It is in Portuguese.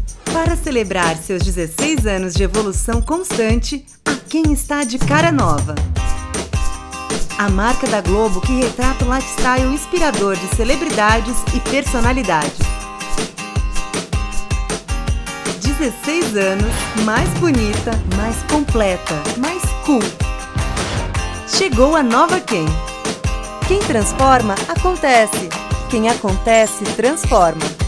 Para celebrar seus 16 anos de evolução constante, a Quem está de cara nova. A marca da Globo que retrata o lifestyle inspirador de celebridades e personalidades. 16 anos, mais bonita, mais completa, mais cool. Chegou a nova Quem. Quem transforma, acontece. Quem acontece, transforma.